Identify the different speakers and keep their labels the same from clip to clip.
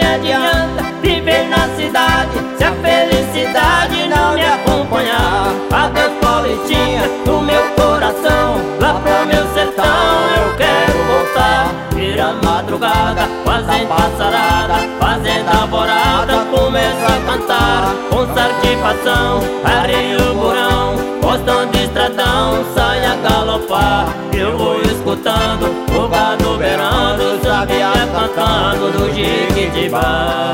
Speaker 1: adianta viver na cidade se a felicidade não me acompanhar. Adeus Paulistinha do meu coração, lá pro meu sertão eu quero voltar. Vira madrugada, fazendo passarada, fazendo alvorada, começo a cantar com satisfação. Arreio o burão, postão de estradão, sai a galopar. Eu vou escutando o gado berrando, o sabiá cantando do Jequitibá.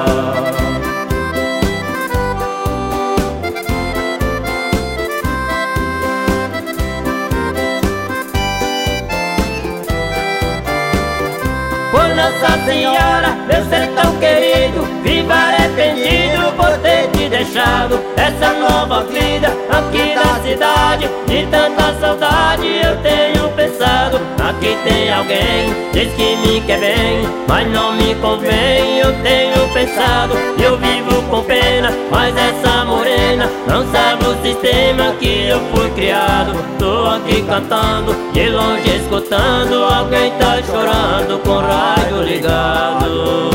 Speaker 1: Por Nossa Senhora, meu sertão querido, viva arrependido por ter te deixado essa nova vida aqui na cidade. De tanta saudade eu tenho pensado, aqui tem alguém, diz que me quer bem, mas não me convém. Eu tenho pensado, eu vivo com pena, mas essa morena não sabe o sistema que eu fui criado. Tô aqui cantando, de longe escutando, alguém tá chorando com rádio ligado.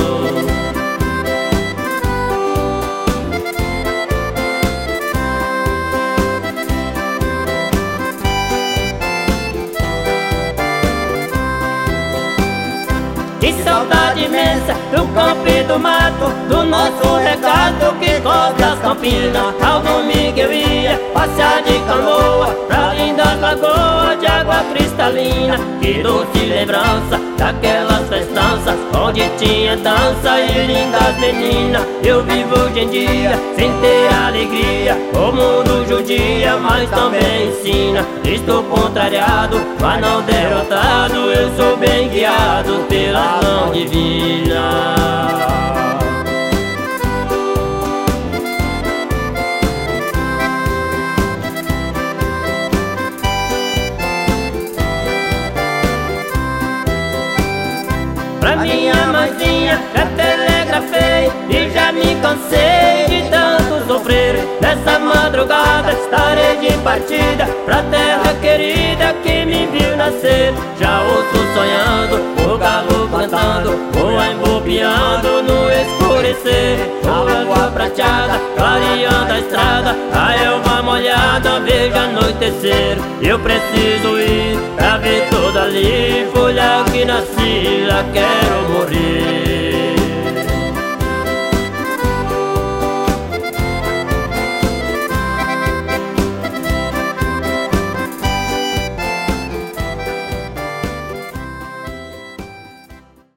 Speaker 1: Que saudade imensa do campo e do mato, do nosso regato que corta as campinas. Ao domingo eu ia passear de canoa pra lindas lagoas de água cristalina. Que doce lembrança daquelas festanças onde tinha dança e lindas meninas. Eu vivo hoje em dia sem ter alegria, o mundo judia, mas também ensina. Estou contrariado, mas não derrotado, eu sou bem guiado pela mão divina. Pra minha mãezinha já telegrafei e já me cansei de tanto sofrer. Nessa madrugada estarei de partida pra terra querida que me viu nascer. Já ouço sonhando, o galo cantando, voa embobiando no escurecer. A lua prateada, clareando a estrada, a elva molhada, veja anoitecer. Eu preciso ir pra ver toda ali, folha que nasci, lá quero morrer.